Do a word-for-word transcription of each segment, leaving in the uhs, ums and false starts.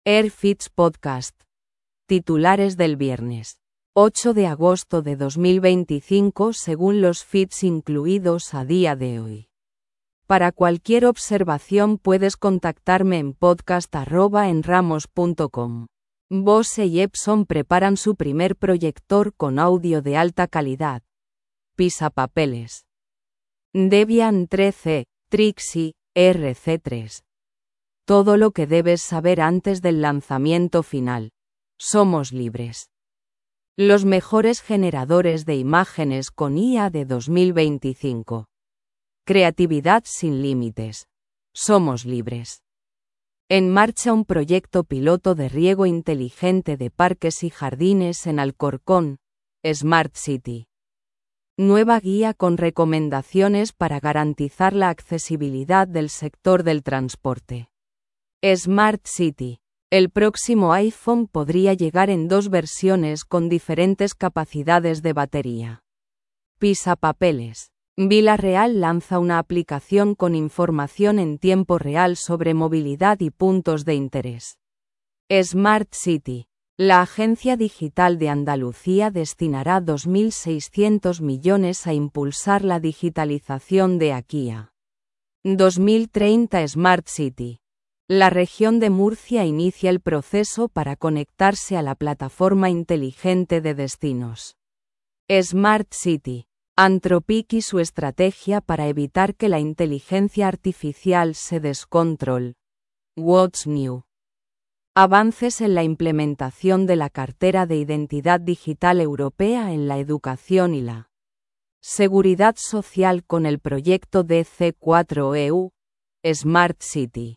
Airfits Podcast. Titulares del viernes ocho de agosto de dos mil veinticinco según los feeds incluidos a día de hoy. Para cualquier observación puedes contactarme en podcast arroba enramos punto com. Bose y Epson preparan su primer proyector con audio de alta calidad. Pisapapeles. Debian trece, Trixie, R C tres. Todo lo que debes saber antes del lanzamiento final. Somos libres. Los mejores generadores de imágenes con I A de dos mil veinticinco. Creatividad sin límites. Somos libres. En marcha un proyecto piloto de riego inteligente de parques y jardines en Alcorcón, Smart City. Nueva guía con recomendaciones para garantizar la accesibilidad del sector del transporte. Smart City. El próximo iPhone podría llegar en dos versiones con diferentes capacidades de batería. Pisapapeles. Vila-Real lanza una aplicación con información en tiempo real sobre movilidad y puntos de interés. Smart City. La Agencia Digital de Andalucía destinará dos mil seiscientos millones a impulsar la digitalización de aquí a dos mil treinta. Smart City. La región de Murcia inicia el proceso para conectarse a la plataforma inteligente de destinos. Smart City. Anthropic y su estrategia para evitar que la inteligencia artificial se descontrol. What's new? Avances en la implementación de la Cartera de Identidad Digital Europea en la educación y la seguridad social con el proyecto D C cuatro E U. Smart City.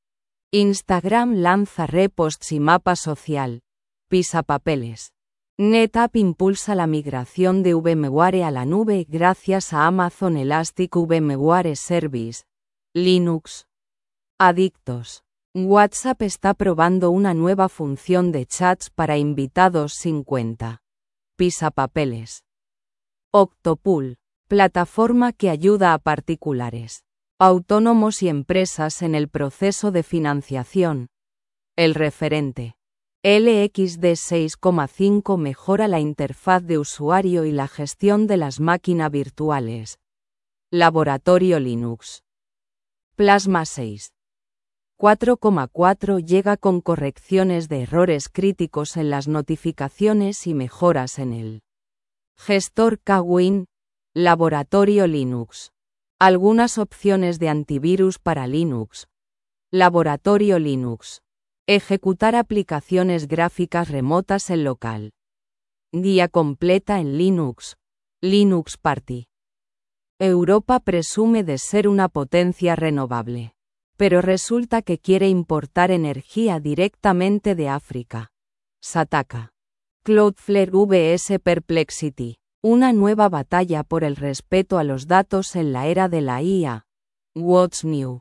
Instagram lanza reposts y mapa social. Pisapapeles. NetApp impulsa la migración de VMware a la nube gracias a Amazon Elastic VMware Service. Linux. Adictos. WhatsApp está probando una nueva función de chats para invitados sin cuenta. Pisapapeles. Octopool. Plataforma que ayuda a particulares, autónomos y empresas en el proceso de financiación. El referente. L X D seis punto cinco mejora la interfaz de usuario y la gestión de las máquinas virtuales. Laboratorio Linux. Plasma seis punto cuatro punto cuatro llega con correcciones de errores críticos en las notificaciones y mejoras en el gestor Kwin. Laboratorio Linux. Algunas opciones de antivirus para Linux. Laboratorio Linux. Ejecutar aplicaciones gráficas remotas en local. Guía completa en Linux. Linux Party. Europa presume de ser una potencia renovable, pero resulta que quiere importar energía directamente de África. Sataka. Cloudflare versus Perplexity. Una nueva batalla por el respeto a los datos en la era de la I A. What's new?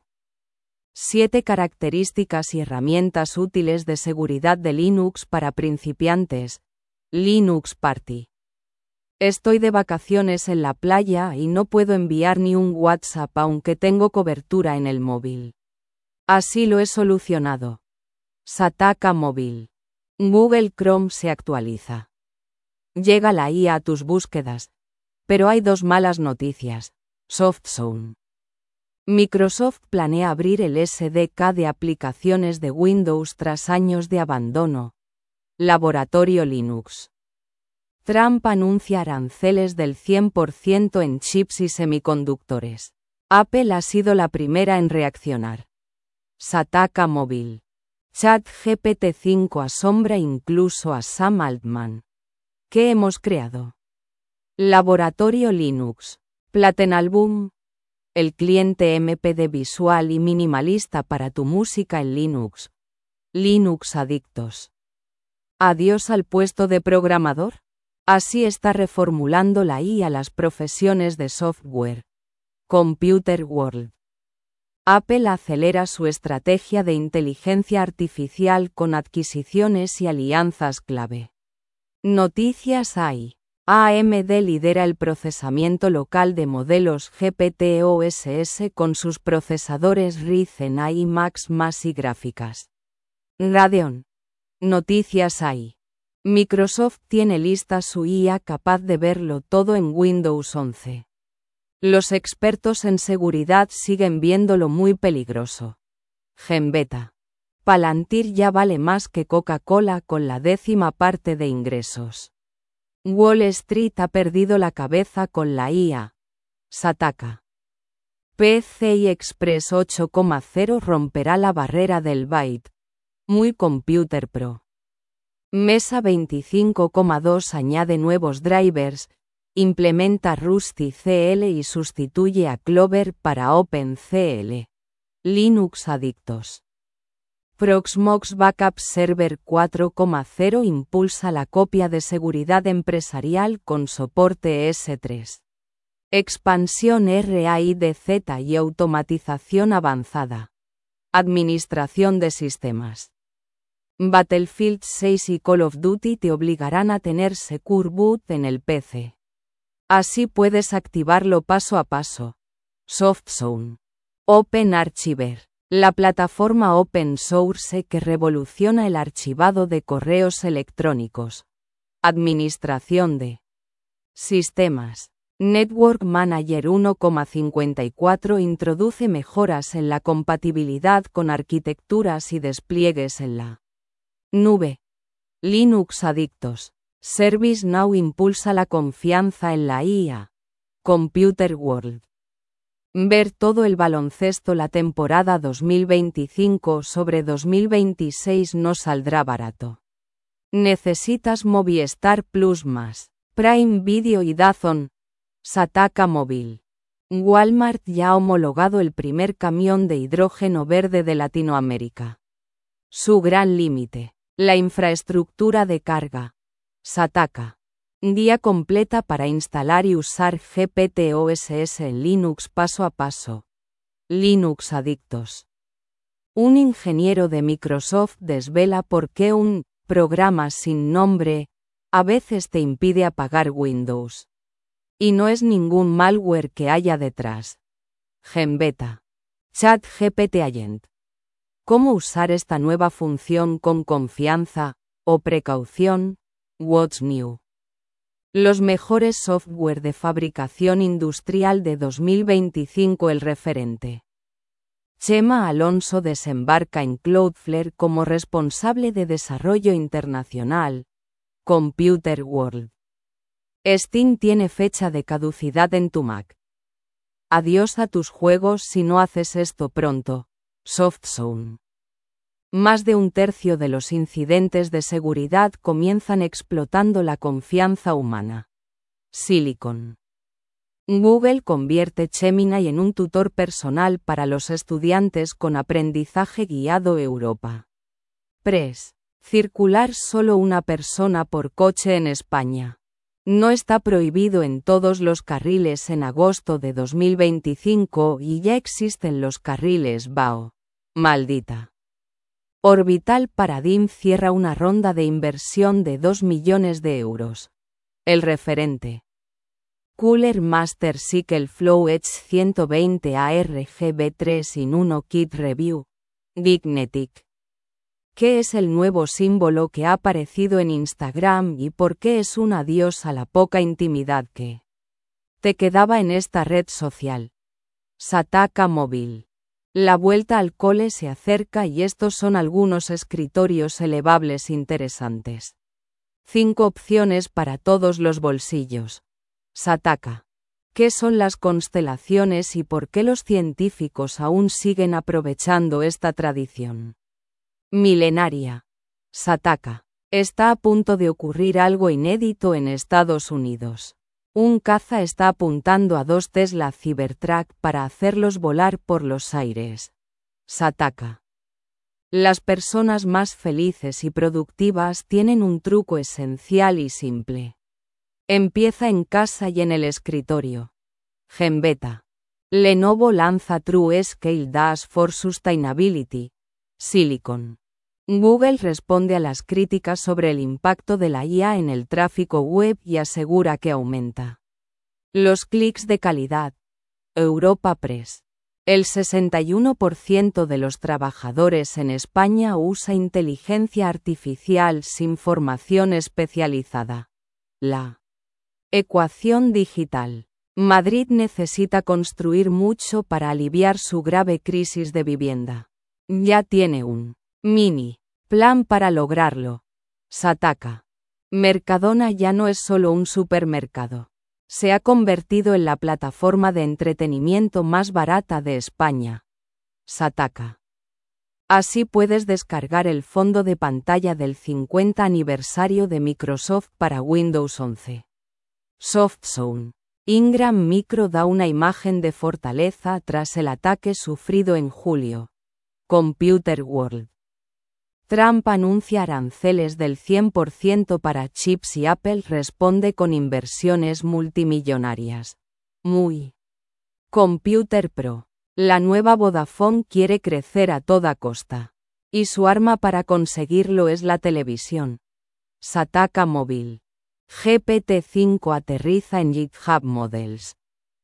Siete características y herramientas útiles de seguridad de Linux para principiantes. Linux Party. Estoy de vacaciones en la playa y no puedo enviar ni un WhatsApp aunque tengo cobertura en el móvil. Así lo he solucionado. Sataka Móvil. Google Chrome se actualiza. Llega la I A a tus búsquedas. Pero hay dos malas noticias. SoftZone. Microsoft planea abrir el S D K de aplicaciones de Windows tras años de abandono. Laboratorio Linux. Trump anuncia aranceles del cien por ciento en chips y semiconductores. Apple ha sido la primera en reaccionar. Sataka Móvil. ChatGPT cinco asombra incluso a Sam Altman. ¿Qué hemos creado? Laboratorio Linux. Platen Album. El cliente M P D visual y minimalista para tu música en Linux. Linux Adictos. ¿Adiós al puesto de programador? Así está reformulando la I A las profesiones de software. Computer World. Apple acelera su estrategia de inteligencia artificial con adquisiciones y alianzas clave. Noticias hay. A M D lidera el procesamiento local de modelos G P T O S S con sus procesadores Ryzen A I Max más y gráficas Radeon. Noticias hay. Microsoft tiene lista su I A capaz de verlo todo en Windows once. Los expertos en seguridad siguen viéndolo muy peligroso. Genbeta. Palantir ya vale más que Coca-Cola con la décima parte de ingresos. Wall Street ha perdido la cabeza con la I A. Sataka. P C I Express ocho punto cero romperá la barrera del byte. Muy Computer Pro. Mesa veinticinco punto dos añade nuevos drivers, implementa RustyCL y sustituye a Clover para OpenCL. Linux adictos. Proxmox Backup Server cuatro punto cero impulsa la copia de seguridad empresarial con soporte S tres. Expansión RAIDZ y automatización avanzada. Administración de sistemas. Battlefield seis y Call of Duty te obligarán a tener Secure Boot en el P C. Así puedes activarlo paso a paso. SoftZone. Open Archiver. La plataforma open source que revoluciona el archivado de correos electrónicos. Administración de sistemas. Network Manager uno punto cincuenta y cuatro introduce mejoras en la compatibilidad con arquitecturas y despliegues en la nube. Linux adictos. ServiceNow impulsa la confianza en la I A. Computer World. Ver todo el baloncesto la temporada dos mil veinticinco sobre dos mil veintiséis no saldrá barato. Necesitas Movistar Plus más Prime Video y DAZN. Sataka Móvil. Walmart ya ha homologado el primer camión de hidrógeno verde de Latinoamérica. Su gran límite. La infraestructura de carga. Sataka. Guía completa para instalar y usar G P T O S S en Linux paso a paso. Linux adictos. Un ingeniero de Microsoft desvela por qué un programa sin nombre a veces te impide apagar Windows. Y no es ningún malware que haya detrás. Genbeta. ChatGPT Agent. ¿Cómo usar esta nueva función con confianza o precaución? What's new? Los mejores software de fabricación industrial de dos mil veinticinco. El referente. Chema Alonso desembarca en Cloudflare como responsable de desarrollo internacional. Computer World. Steam tiene fecha de caducidad en tu Mac. Adiós a tus juegos si no haces esto pronto. SoftZone. Más de un tercio de los incidentes de seguridad comienzan explotando la confianza humana. Silicon. Google convierte Gemini en un tutor personal para los estudiantes con aprendizaje guiado Europa. Press. Circular solo una persona por coche en España. No está prohibido en todos los carriles en agosto de dos mil veinticinco y ya existen los carriles B A O. Maldita. Orbital Paradigm cierra una ronda de inversión de dos millones de euros. El referente. Cooler Master Cycle Flow Edge ciento veinte A R G B tres in uno Kit Review. Dignetic. ¿Qué es el nuevo símbolo que ha aparecido en Instagram y por qué es un adiós a la poca intimidad que te quedaba en esta red social? Sataka Móvil. La vuelta al cole se acerca y estos son algunos escritorios elevables interesantes. Cinco opciones para todos los bolsillos. Sataka. ¿Qué son las constelaciones y por qué los científicos aún siguen aprovechando esta tradición milenaria? Sataka. Está a punto de ocurrir algo inédito en Estados Unidos. Un caza está apuntando a dos Tesla Cybertruck para hacerlos volar por los aires. Sataka. Las personas más felices y productivas tienen un truco esencial y simple. Empieza en casa y en el escritorio. Genbeta. Lenovo lanza True Scale Dash for Sustainability. Silicon. Google responde a las críticas sobre el impacto de la I A en el tráfico web y asegura que aumenta los clics de calidad. Europa Press. El sesenta y uno por ciento de los trabajadores en España usa inteligencia artificial sin formación especializada. La ecuación digital. Madrid necesita construir mucho para aliviar su grave crisis de vivienda. Ya tiene un mini plan para lograrlo. Sataka. Mercadona ya no es solo un supermercado. Se ha convertido en la plataforma de entretenimiento más barata de España. Sataka. Así puedes descargar el fondo de pantalla del cincuenta aniversario de Microsoft para Windows once. SoftZone. Ingram Micro da una imagen de fortaleza tras el ataque sufrido en julio. Computer World. Trump anuncia aranceles del cien por ciento para chips y Apple responde con inversiones multimillonarias. Muy. Computer Pro. La nueva Vodafone quiere crecer a toda costa. Y su arma para conseguirlo es la televisión. Sataka Móvil. G P T cinco aterriza en GitHub Models.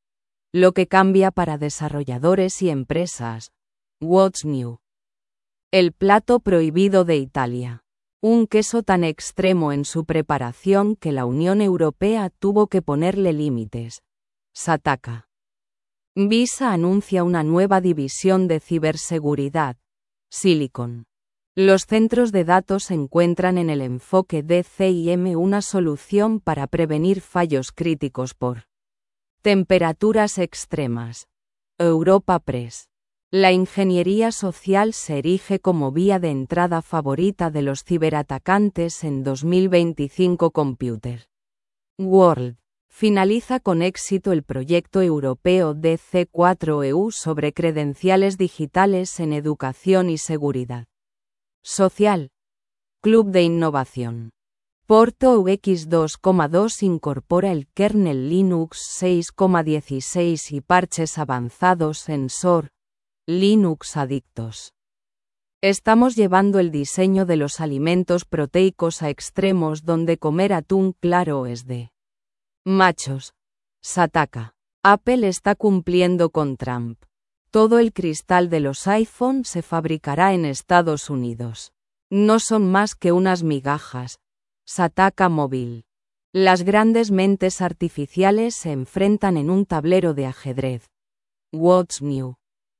Lo que cambia para desarrolladores y empresas. What's new? El plato prohibido de Italia. Un queso tan extremo en su preparación que la Unión Europea tuvo que ponerle límites. Sataka. Visa anuncia una nueva división de ciberseguridad. Silicon. Los centros de datos encuentran en el enfoque D C I M una solución para prevenir fallos críticos por temperaturas extremas. Europa Press. La ingeniería social se erige como vía de entrada favorita de los ciberatacantes en dos mil veinticinco. Computer World. Finaliza con éxito el proyecto europeo D C cuatro E U sobre credenciales digitales en educación y seguridad social. Club de Innovación. Porto U X dos punto dos incorpora el kernel Linux seis punto dieciséis y parches avanzados en S O R. Linux adictos. Estamos llevando el diseño de los alimentos proteicos a extremos donde comer atún claro es de machos. Sataka. Apple está cumpliendo con Trump. Todo el cristal de los iPhone se fabricará en Estados Unidos. No son más que unas migajas. Sataka Móvil. Las grandes mentes artificiales se enfrentan en un tablero de ajedrez. What's new?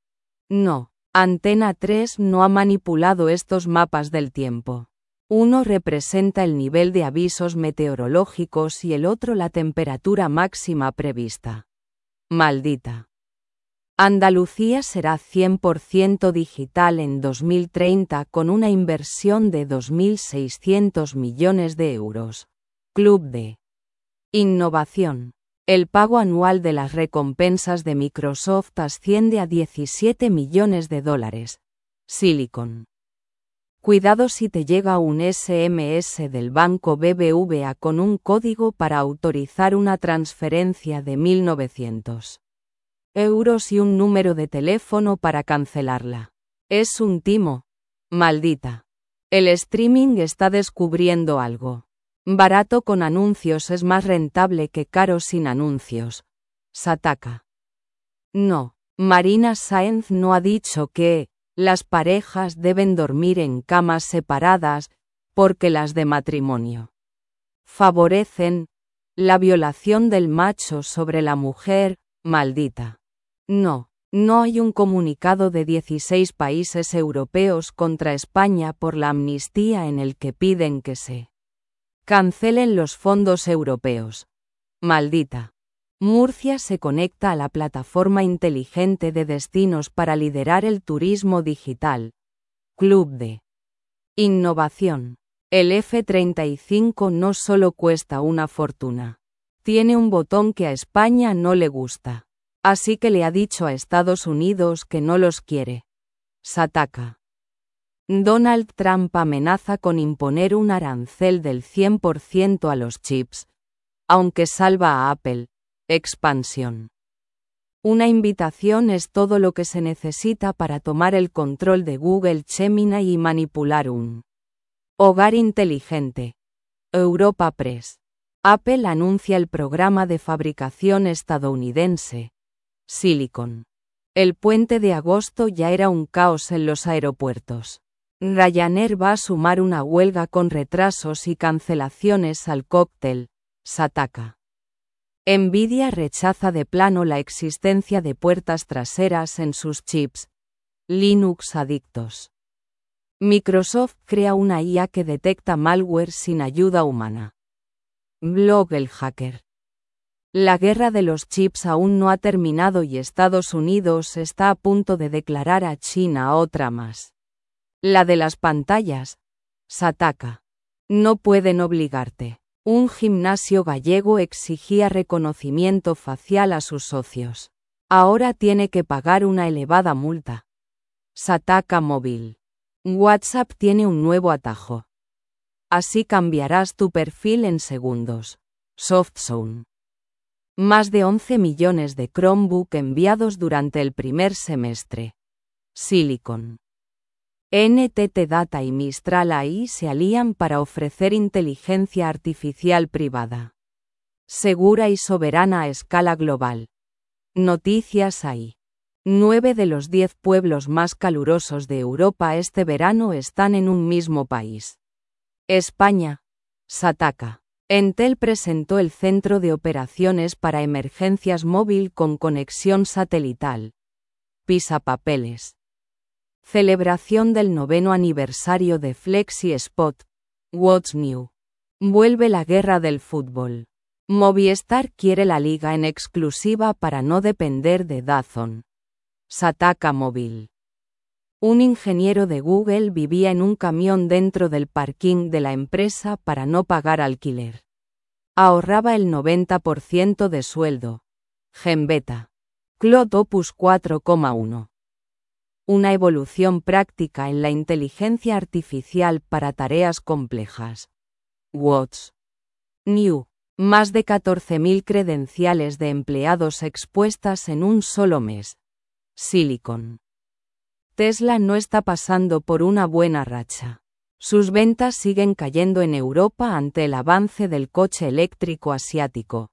No, Antena tres no ha manipulado estos mapas del tiempo. Uno representa el nivel de avisos meteorológicos y el otro la temperatura máxima prevista. Maldita. Andalucía será cien por ciento digital en dos mil treinta con una inversión de dos mil seiscientos millones de euros. Club de Innovación. El pago anual de las recompensas de Microsoft asciende a diecisiete millones de dólares. Silicon. Cuidado si te llega un S M S del banco B B V A con un código para autorizar una transferencia de mil novecientos euros y un número de teléfono para cancelarla. Es un timo. Maldita. El streaming está descubriendo algo. Barato con anuncios es más rentable que caro sin anuncios. Sataka. No, Marina Sáenz no ha dicho que las parejas deben dormir en camas separadas porque las de matrimonio favorecen la violación del macho sobre la mujer. Maldita. No, no hay un comunicado de dieciséis países europeos contra España por la amnistía en el que piden que se cancelen los fondos europeos. Maldita. Murcia se conecta a la plataforma inteligente de destinos para liderar el turismo digital. Club de Innovación. El F treinta y cinco no solo cuesta una fortuna. Tiene un botón que a España no le gusta. Así que le ha dicho a Estados Unidos que no los quiere. Sataka. Donald Trump amenaza con imponer un arancel del cien por ciento a los chips, aunque salva a Apple. Expansión. Una invitación es todo lo que se necesita para tomar el control de Google Gemini y manipular un hogar inteligente. Europa Press. Apple anuncia el programa de fabricación estadounidense. Silicon. El puente de agosto ya era un caos en los aeropuertos. Ryanair va a sumar una huelga con retrasos y cancelaciones al cóctel, Sataka. Nvidia rechaza de plano la existencia de puertas traseras en sus chips Linux adictos. Microsoft crea una I A que detecta malware sin ayuda humana. Blog El Hacker. La guerra de los chips aún no ha terminado y Estados Unidos está a punto de declarar a China otra más. La de las pantallas, Sataka. No pueden obligarte. Un gimnasio gallego exigía reconocimiento facial a sus socios. Ahora tiene que pagar una elevada multa. Sataka Móvil. WhatsApp tiene un nuevo atajo. Así cambiarás tu perfil en segundos. SoftZone. Más de once millones de Chromebook enviados durante el primer semestre. Silicon. N T T Data y Mistral A I se alían para ofrecer inteligencia artificial privada. Segura y soberana a escala global. Noticias A I. Nueve de los diez pueblos más calurosos de Europa este verano están en un mismo país. España. Sataka. Entel presentó el Centro de Operaciones para Emergencias Móvil con conexión satelital. Pisapapeles. Celebración del noveno aniversario de Flexi Spot. What's New. Vuelve la guerra del fútbol. Movistar quiere la liga en exclusiva para no depender de DAZN. Sataka Móvil. Un ingeniero de Google vivía en un camión dentro del parking de la empresa para no pagar alquiler. Ahorraba el noventa por ciento de sueldo. Genbeta. Cloud Opus cuatro coma uno. Una evolución práctica en la inteligencia artificial para tareas complejas. What's New. Más de catorce mil credenciales de empleados expuestas en un solo mes. Silicon. Tesla no está pasando por una buena racha. Sus ventas siguen cayendo en Europa ante el avance del coche eléctrico asiático.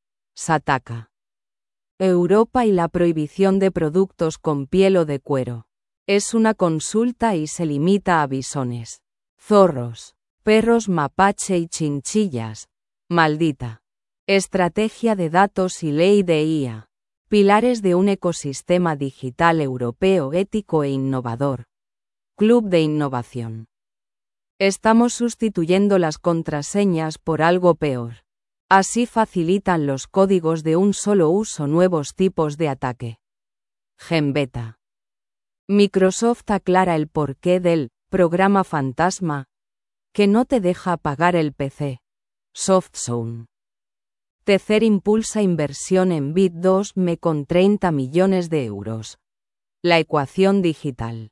Sataka. Europa y la prohibición de productos con piel o de cuero. Es una consulta y se limita a bisones, zorros, perros mapache y chinchillas. Maldita. Estrategia de datos y ley de I A. Pilares de un ecosistema digital europeo ético e innovador. Club de Innovación. Estamos sustituyendo las contraseñas por algo peor. Así facilitan los códigos de un solo uso nuevos tipos de ataque. Genbeta. Microsoft aclara el porqué del programa fantasma que no te deja apagar el P C. SoftZone. Tether impulsa inversión en Bit dos M con treinta millones de euros. La ecuación digital.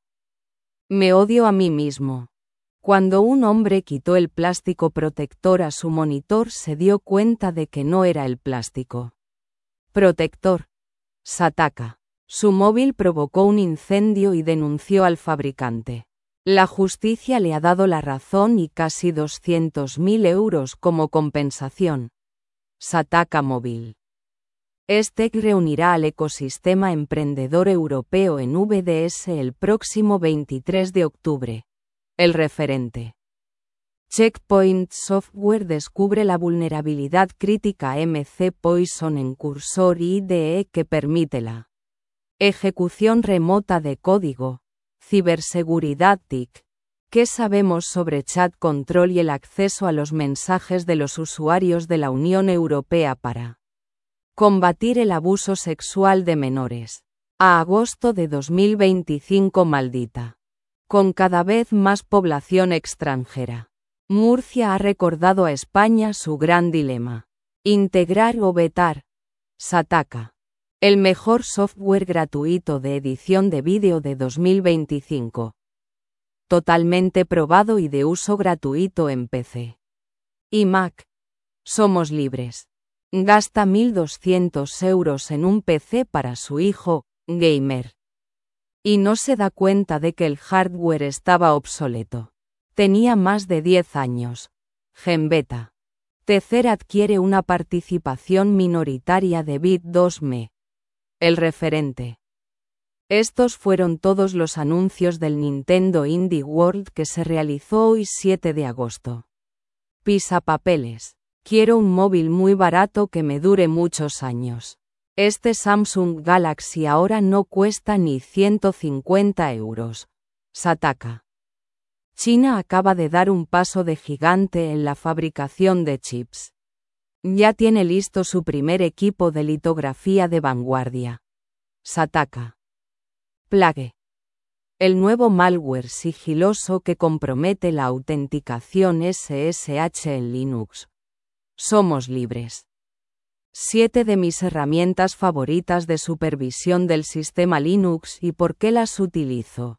Me odio a mí mismo. Cuando un hombre quitó el plástico protector a su monitor se dio cuenta de que no era el plástico protector. Sataka. Su móvil provocó un incendio y denunció al fabricante. La justicia le ha dado la razón y casi doscientos mil euros como compensación. Sataka Móvil. Estec reunirá al ecosistema emprendedor europeo en V D S el próximo veintitrés de octubre. El referente. Checkpoint Software descubre la vulnerabilidad crítica M C Poison en Cursor I D E que permite la ejecución remota de código. Ciberseguridad T I C. ¿Qué sabemos sobre Chat Control y el acceso a los mensajes de los usuarios de la Unión Europea para combatir el abuso sexual de menores? A agosto de dos mil veinticinco maldita. Con cada vez más población extranjera. Murcia ha recordado a España su gran dilema. Integrar o vetar. Sataka. El mejor software gratuito de edición de vídeo de dos mil veinticinco. Totalmente probado y de uso gratuito en P C y Mac. Somos libres. Gasta mil doscientos euros en un P C para su hijo, gamer. Y no se da cuenta de que el hardware estaba obsoleto. Tenía más de diez años. Genbeta. Tether adquiere una participación minoritaria de Bit dos M. El referente. Estos fueron todos los anuncios del Nintendo Indie World que se realizó hoy siete de agosto. Pisapapeles. Quiero un móvil muy barato que me dure muchos años. Este Samsung Galaxy ahora no cuesta ni ciento cincuenta euros. Sataka. China acaba de dar un paso de gigante en la fabricación de chips. Ya tiene listo su primer equipo de litografía de vanguardia. Sataka. Plague. El nuevo malware sigiloso que compromete la autenticación S S H en Linux. Somos libres. Siete de mis herramientas favoritas de supervisión del sistema Linux y por qué las utilizo.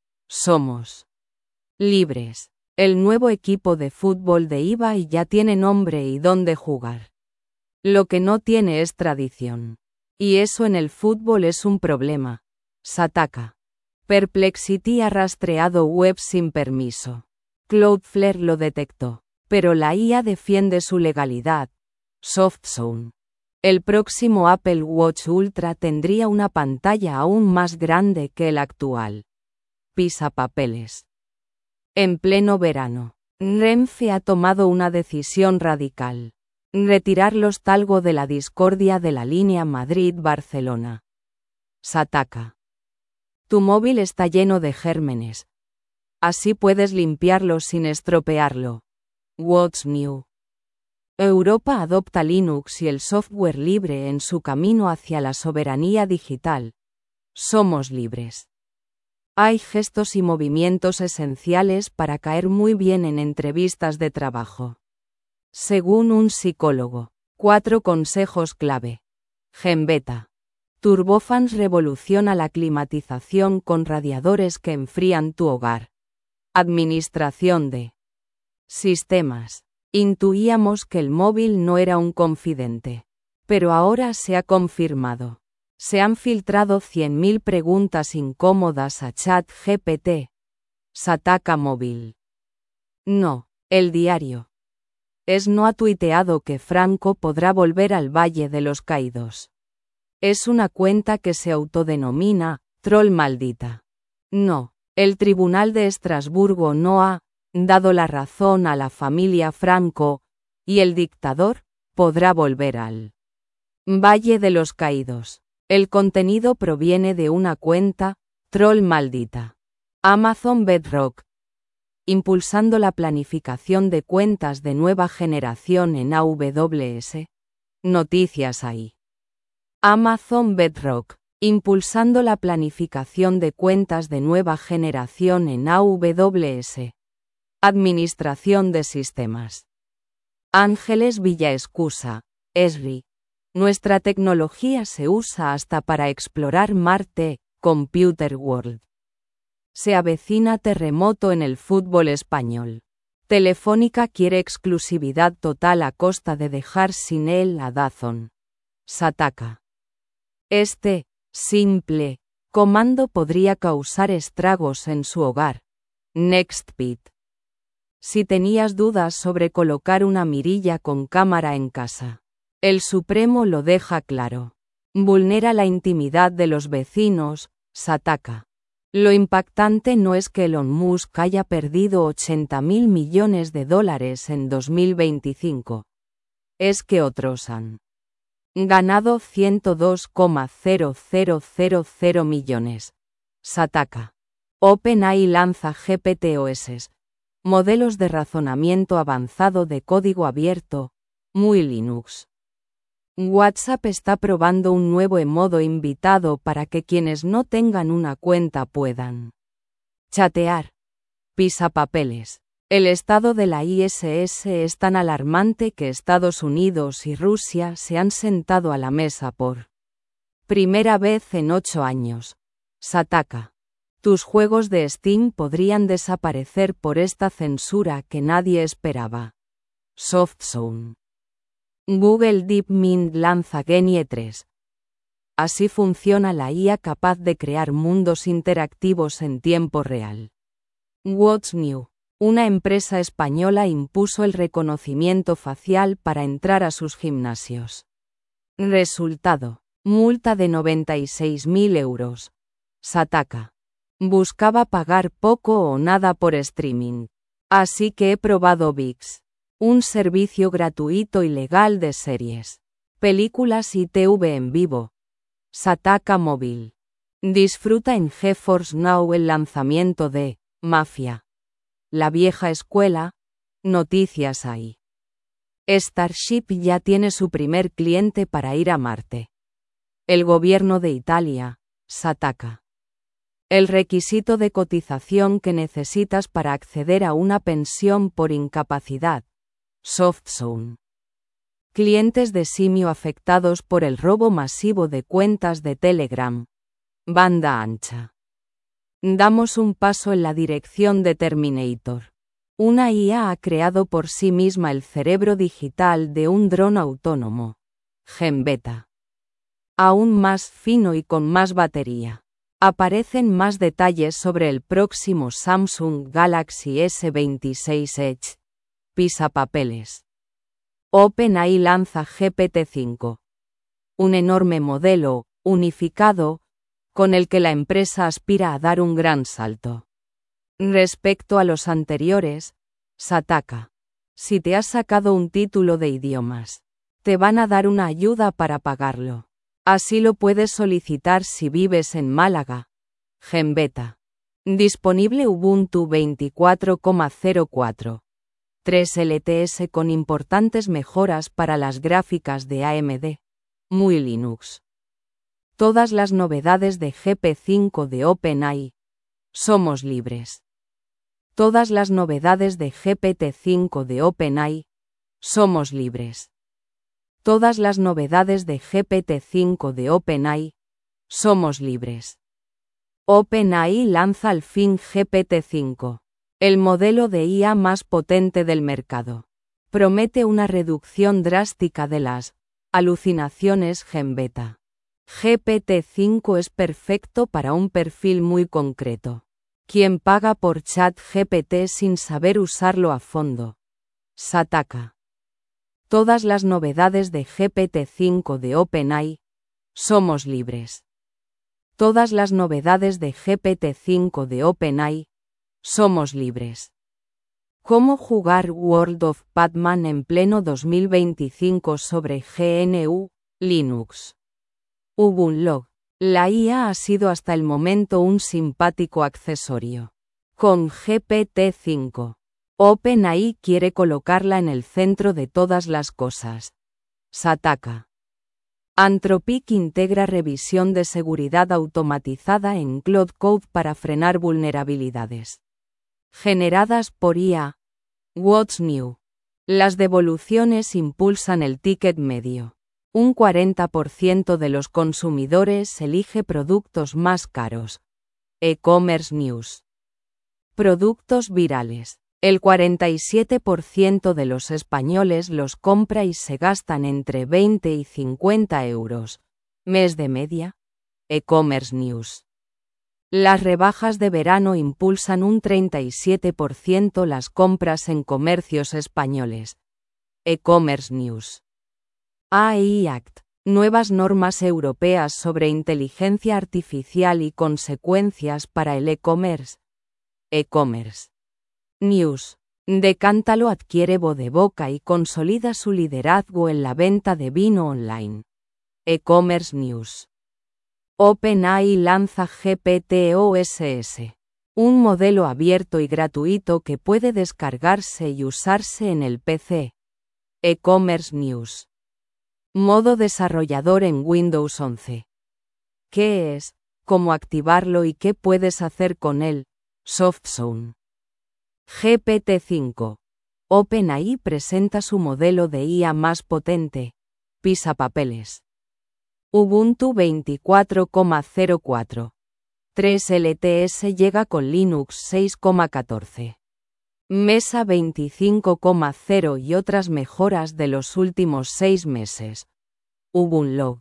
Somos libres. El nuevo equipo de fútbol de eBay ya tiene nombre y dónde jugar. Lo que no tiene es tradición. Y eso en el fútbol es un problema. Sataka. Perplexity ha rastreado web sin permiso. Cloudflare lo detectó, pero la I A defiende su legalidad. SoftZone. El próximo Apple Watch Ultra tendría una pantalla aún más grande que el actual. Pisapapeles. En pleno verano, Renfe ha tomado una decisión radical. Retirar los Talgo de la discordia de la línea Madrid-Barcelona. Sataka. Tu móvil está lleno de gérmenes. Así puedes limpiarlo sin estropearlo. What's new? Europa adopta Linux y el software libre en su camino hacia la soberanía digital. Somos libres. Hay gestos y movimientos esenciales para caer muy bien en entrevistas de trabajo. Según un psicólogo, cuatro consejos clave. Genbeta. Turbofans revoluciona la climatización con radiadores que enfrían tu hogar. Administración de sistemas. Intuíamos que el móvil no era un confidente. Pero ahora se ha confirmado. Se han filtrado cien mil preguntas incómodas a ChatGPT. Sataka móvil. No, el diario. Es no ha tuiteado que Franco podrá volver al Valle de los Caídos. Es una cuenta que se autodenomina troll maldita. No, el Tribunal de Estrasburgo no ha dado la razón a la familia Franco, y el dictador podrá volver al Valle de los Caídos. El contenido proviene de una cuenta troll maldita. Amazon Bedrock. Impulsando la planificación de cuentas de nueva generación en A W S. Noticias ahí. Amazon Bedrock. Impulsando la planificación de cuentas de nueva generación en A W S. Administración de sistemas. Ángeles Villaescusa, Esri. Nuestra tecnología se usa hasta para explorar Marte, Computer World. Se avecina terremoto en el fútbol español. Telefónica quiere exclusividad total a costa de dejar sin él a DAZN. Sataka. Este, simple, comando podría causar estragos en su hogar. NextBit. Si tenías dudas sobre colocar una mirilla con cámara en casa, el Supremo lo deja claro. Vulnera la intimidad de los vecinos. Sataka. Lo impactante no es que Elon Musk haya perdido ochenta mil millones de dólares en dos mil veinticinco. Es que otros han ganado ciento dos coma cero cero cero cero millones. Sataka. OpenAI lanza G P T O S. Modelos de razonamiento avanzado de código abierto, muy Linux. WhatsApp está probando un nuevo modo invitado para que quienes no tengan una cuenta puedan chatear. Pisapapeles. El estado de la I S S es tan alarmante que Estados Unidos y Rusia se han sentado a la mesa por primera vez en ocho años. Sataka. Tus juegos de Steam podrían desaparecer por esta censura que nadie esperaba. SoftZone. Google DeepMind lanza Genie tres. Así funciona la I A capaz de crear mundos interactivos en tiempo real. What's new? Una empresa española impuso el reconocimiento facial para entrar a sus gimnasios. Resultado: multa de noventa y seis mil euros. Sataka. Buscaba pagar poco o nada por streaming. Así que he probado ViX, un servicio gratuito y legal de series, películas y T V en vivo. Sataka Móvil. Disfruta en GeForce Now el lanzamiento de Mafia. La vieja escuela. Noticias ahí. Starship ya tiene su primer cliente para ir a Marte. El gobierno de Italia. Sataka. El requisito de cotización que necesitas para acceder a una pensión por incapacidad. SoftZone. Clientes de Simio afectados por el robo masivo de cuentas de Telegram. Banda ancha. Damos un paso en la dirección de Terminator. Una I A ha creado por sí misma el cerebro digital de un dron autónomo. Genbeta. Aún más fino y con más batería. Aparecen más detalles sobre el próximo Samsung Galaxy S veintiséis Edge. Pisapapeles. OpenAI lanza G P T cinco. Un enorme modelo, unificado, con el que la empresa aspira a dar un gran salto. Respecto a los anteriores, Sataka. Si te has sacado un título de idiomas, te van a dar una ayuda para pagarlo. Así lo puedes solicitar si vives en Málaga. Genbeta. Disponible Ubuntu veinticuatro punto cero cuatro. tres L T S con importantes mejoras para las gráficas de A M D. Muy Linux. Todas las novedades de G P cinco de OpenAI. Somos libres. Todas las novedades de G P T cinco de OpenAI. Somos libres. Todas las novedades de G P T cinco de OpenAI. Somos libres. OpenAI lanza al fin G P T cinco. El modelo de I A más potente del mercado. Promete una reducción drástica de las alucinaciones Genbeta. G P T cinco es perfecto para un perfil muy concreto. Quien paga por ChatGPT sin saber usarlo a fondo. Sataka. Todas las novedades de G P T cinco de OpenAI. Somos libres. Todas las novedades de G P T cinco de OpenAI. Somos libres. ¿Cómo jugar World of Pac-Man en pleno dos mil veinticinco sobre G N U, Linux? Ubunlog. La I A ha sido hasta el momento un simpático accesorio. Con G P T cinco, OpenAI quiere colocarla en el centro de todas las cosas. Sataka. Anthropic integra revisión de seguridad automatizada en Cloud Code para frenar vulnerabilidades generadas por I A. What's new? Las devoluciones impulsan el ticket medio. Un cuarenta por ciento de los consumidores elige productos más caros. E-commerce News. Productos virales. El cuarenta y siete por ciento de los españoles los compra y se gastan entre veinte y cincuenta euros. Mes de media. E-commerce News. Las rebajas de verano impulsan un treinta y siete por ciento las compras en comercios españoles. E-commerce News. A I Act. Nuevas normas europeas sobre inteligencia artificial y consecuencias para el e-commerce. E-commerce News. Decántalo adquiere Vodeboca y consolida su liderazgo en la venta de vino online. E-commerce News. OpenAI lanza G P T O S S. Un modelo abierto y gratuito que puede descargarse y usarse en el P C. E-commerce News. Modo desarrollador en Windows once. ¿Qué es? ¿Cómo activarlo y qué puedes hacer con él? SoftZone. G P T cinco. OpenAI presenta su modelo de I A más potente. Pisapapeles. Ubuntu veinticuatro punto cero cuatro. tres L T S llega con Linux seis punto catorce. Mesa veinticinco punto cero y otras mejoras de los últimos seis meses. Ubunlog.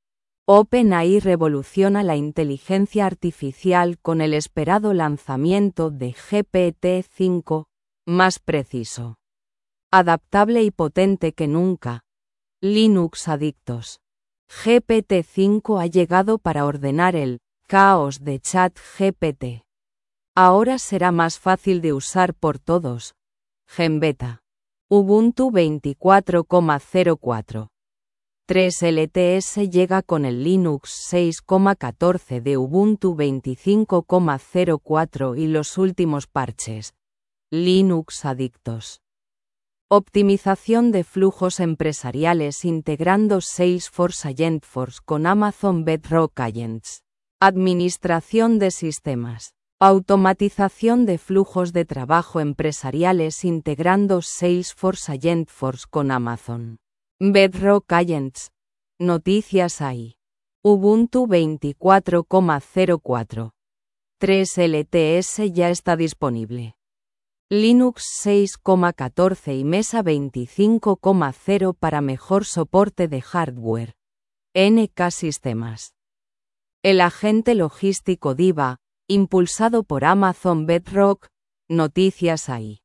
OpenAI revoluciona la inteligencia artificial con el esperado lanzamiento de G P T cinco, más preciso, adaptable y potente que nunca. Linux adictos. G P T cinco ha llegado para ordenar el Caos de ChatGPT. Ahora será más fácil de usar por todos. Genbeta. Ubuntu veinticuatro punto cero cuatro. tres L T S llega con el Linux seis punto catorce de Ubuntu veinticinco punto cero cuatro y los últimos parches. Linux adictos. Optimización de flujos empresariales integrando Salesforce Agentforce con Amazon Bedrock Agents. Administración de sistemas. Automatización de flujos de trabajo empresariales integrando Salesforce Agentforce con Amazon Bedrock Agents. Noticias ahí. Ubuntu veinticuatro punto cero cuatro. tres L T S ya está disponible. Linux seis punto catorce y Mesa veinticinco punto cero para mejor soporte de hardware. N K Sistemas. El agente logístico Diva, impulsado por Amazon Bedrock. Noticias ahí.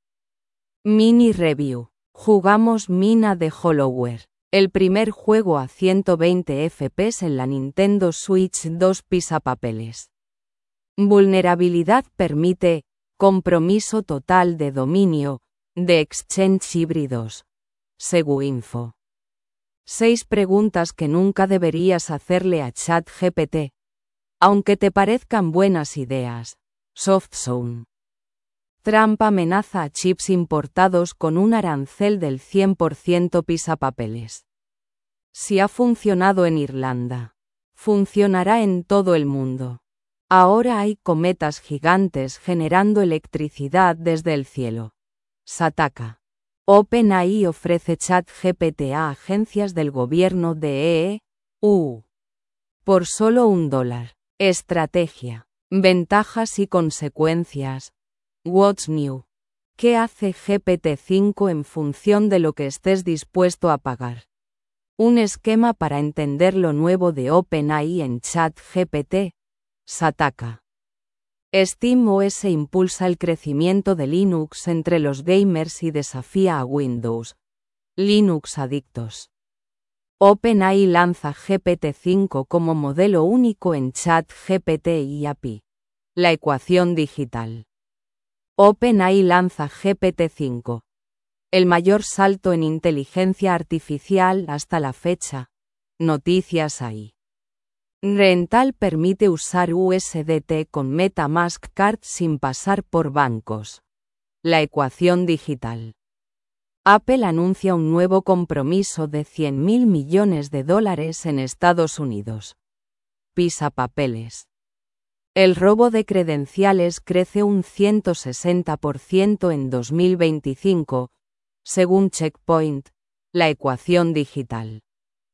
Mini Review. Jugamos Mina de Hollowware, el primer juego a ciento veinte F P S en la Nintendo Switch dos pisapapeles. Vulnerabilidad permite compromiso total de dominio de exchange híbridos. Seguinfo. seis preguntas que nunca deberías hacerle a ChatGPT. Aunque te parezcan buenas ideas. SoftZone. Trump amenaza a chips importados con un arancel del cien por ciento pisapapeles. Si ha funcionado en Irlanda, funcionará en todo el mundo. Ahora hay cometas gigantes generando electricidad desde el cielo. Sataka. OpenAI ofrece ChatGPT a agencias del gobierno de E U. Por solo un dólar. Estrategia. Ventajas y consecuencias. What's new? ¿Qué hace G P T cinco en función de lo que estés dispuesto a pagar? Un esquema para entender lo nuevo de OpenAI en ChatGPT. Sataka. SteamOS impulsa el crecimiento de Linux entre los gamers y desafía a Windows. Linux adictos. OpenAI lanza G P T cinco como modelo único en ChatGPT y A P I. La ecuación digital. OpenAI lanza G P T cinco. El mayor salto en inteligencia artificial hasta la fecha. Noticias ahí. Rental permite usar U S D T con MetaMask Card sin pasar por bancos. La ecuación digital. Apple anuncia un nuevo compromiso de cien mil millones de dólares en Estados Unidos. Pisapapeles. El robo de credenciales crece un ciento sesenta por ciento en dos mil veinticinco, según Checkpoint, la ecuación digital.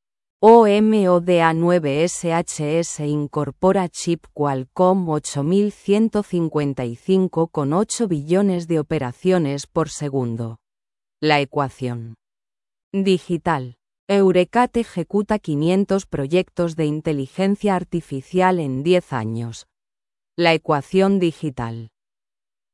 OMODA nueve S H S incorpora chip Qualcomm ocho mil ciento cincuenta y cinco con ocho billones de operaciones por segundo. La ecuación digital. Eurecat ejecuta quinientos proyectos de inteligencia artificial en diez años. La ecuación digital.